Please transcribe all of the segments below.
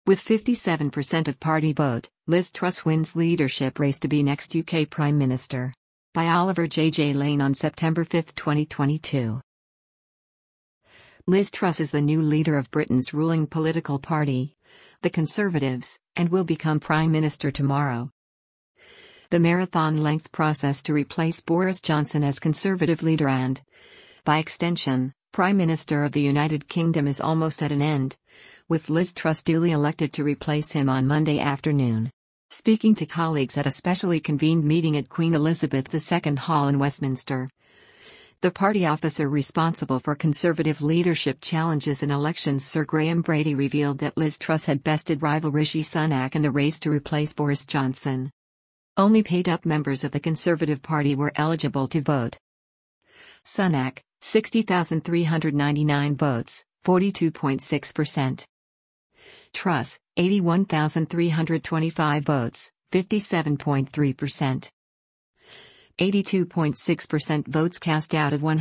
With 57% of party vote, Liz Truss wins leadership race to be next UK Prime Minister. By Oliver J. Lane on September 5, 2022. Liz Truss is the new leader of Britain's ruling political party, the Conservatives, and will become Prime Minister tomorrow. The marathon-length process to replace Boris Johnson as Conservative leader and, by extension, Prime Minister of the United Kingdom is almost at an end, with Liz Truss duly elected to replace him on Monday afternoon. Speaking to colleagues at a specially convened meeting at Queen Elizabeth II Hall in Westminster, the party officer responsible for Conservative leadership challenges in elections, Sir Graham Brady, revealed that Liz Truss had bested rival Rishi Sunak in the race to replace Boris Johnson. Only paid-up members of the Conservative Party were eligible to vote. Sunak, 60,399 votes, 42.6%. Truss, 81,325 votes, 57.3%. 82.6% votes cast out of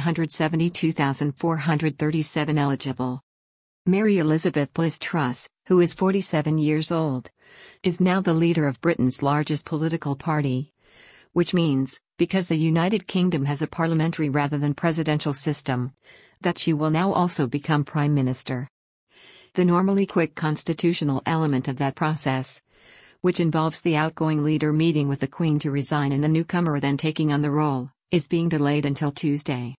172,437 eligible. Mary Elizabeth Liz Truss, who is 47 years old, is now the leader of Britain's largest political party. Which means, because the United Kingdom has a parliamentary rather than presidential system, that she will now also become Prime Minister. The normally quick constitutional element of that process, which involves the outgoing leader meeting with the Queen to resign and the newcomer then taking on the role, is being delayed until Tuesday.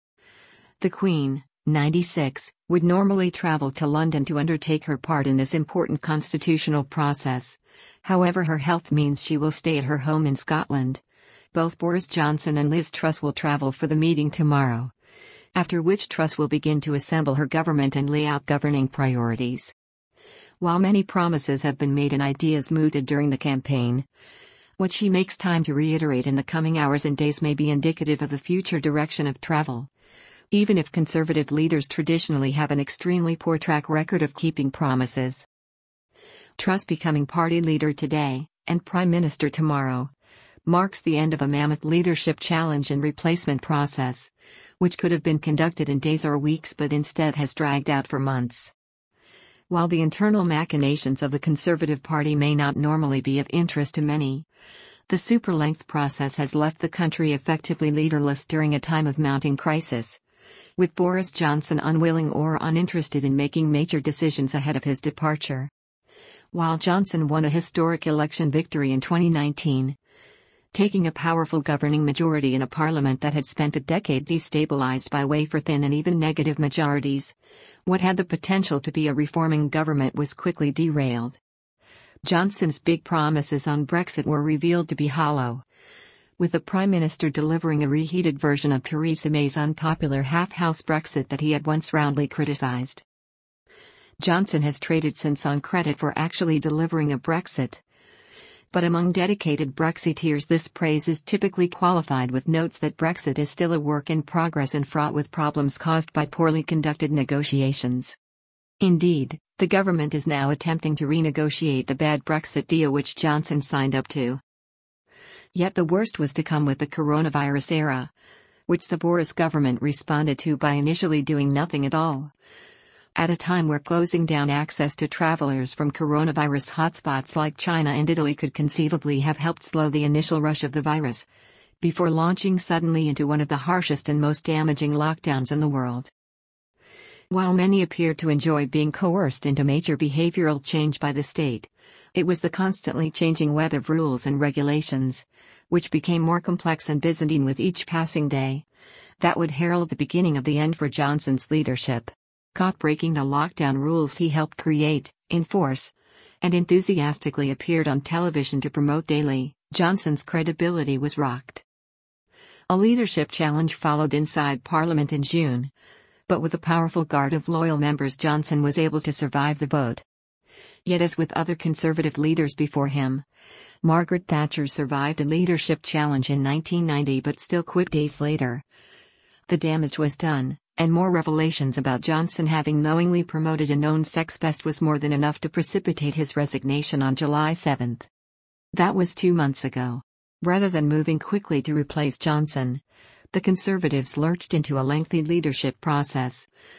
The Queen, 96, would normally travel to London to undertake her part in this important constitutional process. However, her health means she will stay at her home in Scotland. Both Boris Johnson and Liz Truss will travel for the meeting tomorrow, after which Truss will begin to assemble her government and lay out governing priorities. While many promises have been made and ideas mooted during the campaign, what she makes time to reiterate in the coming hours and days may be indicative of the future direction of travel. Even if Conservative leaders traditionally have an extremely poor track record of keeping promises. Truss becoming party leader today, and Prime Minister tomorrow, marks the end of a mammoth leadership challenge and replacement process, which could have been conducted in days or weeks but instead has dragged out for months. While the internal machinations of the Conservative Party may not normally be of interest to many, the super-length process has left the country effectively leaderless during a time of mounting crisis, with Boris Johnson unwilling or uninterested in making major decisions ahead of his departure. While Johnson won a historic election victory in 2019, taking a powerful governing majority in a parliament that had spent a decade destabilized by wafer-thin and even negative majorities, what had the potential to be a reforming government was quickly derailed. Johnson's big promises on Brexit were revealed to be hollow, with the Prime Minister delivering a reheated version of Theresa May's unpopular half-house Brexit that he had once roundly criticized. Johnson has traded since on credit for actually delivering a Brexit. But among dedicated Brexiteers, this praise is typically qualified with notes that Brexit is still a work in progress and fraught with problems caused by poorly conducted negotiations. Indeed, the government is now attempting to renegotiate the bad Brexit deal which Johnson signed up to. Yet the worst was to come with the coronavirus era, which the Boris government responded to by initially doing nothing at all. At a time where closing down access to travelers from coronavirus hotspots like China and Italy could conceivably have helped slow the initial rush of the virus, before launching suddenly into one of the harshest and most damaging lockdowns in the world. While many appeared to enjoy being coerced into major behavioral change by the state, it was the constantly changing web of rules and regulations, which became more complex and Byzantine with each passing day, that would herald the beginning of the end for Johnson's leadership. Caught breaking the lockdown rules he helped create, enforce, and enthusiastically appeared on television to promote daily, Johnson's credibility was rocked. A leadership challenge followed inside Parliament in June, but with a powerful guard of loyal members Johnson was able to survive the vote. Yet as with other Conservative leaders before him, Margaret Thatcher survived a leadership challenge in 1990 but still quit days later. The damage was done, and more revelations about Johnson having knowingly promoted a known sex pest was more than enough to precipitate his resignation on July 7. That was 2 months ago. Rather than moving quickly to replace Johnson, the Conservatives lurched into a lengthy leadership process,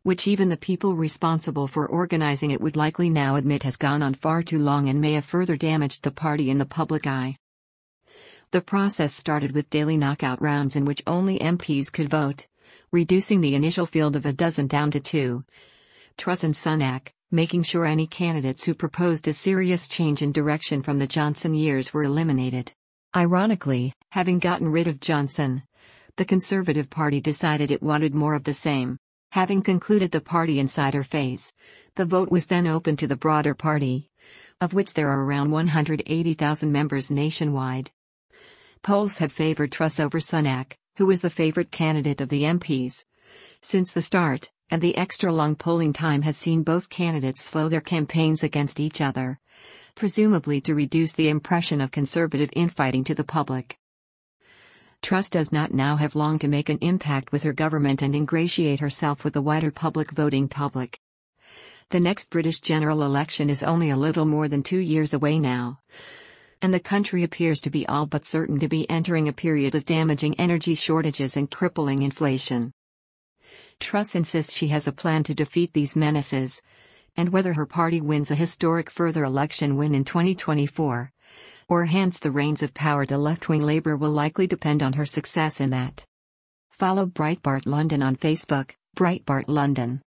which even the people responsible for organizing it would likely now admit has gone on far too long and may have further damaged the party in the public eye. The process started with daily knockout rounds in which only MPs could vote, reducing the initial field of a dozen down to two. Truss and Sunak, making sure any candidates who proposed a serious change in direction from the Johnson years were eliminated. Ironically, having gotten rid of Johnson, the Conservative Party decided it wanted more of the same. Having concluded the party insider phase, the vote was then open to the broader party, of which there are around 180,000 members nationwide. Polls have favored Truss over Sunak, who was the favorite candidate of the MPs. Since the start, and the extra-long polling time has seen both candidates slow their campaigns against each other, presumably to reduce the impression of conservative infighting to the public. Truss does not now have long to make an impact with her government and ingratiate herself with the wider voting public. The next British general election is only a little more than 2 years away now, and the country appears to be all but certain to be entering a period of damaging energy shortages and crippling inflation. Truss insists she has a plan to defeat these menaces, and whether her party wins a historic further election win in 2024, or hands the reins of power to left-wing Labour will likely depend on her success in that. Follow Breitbart London on Facebook, Breitbart London.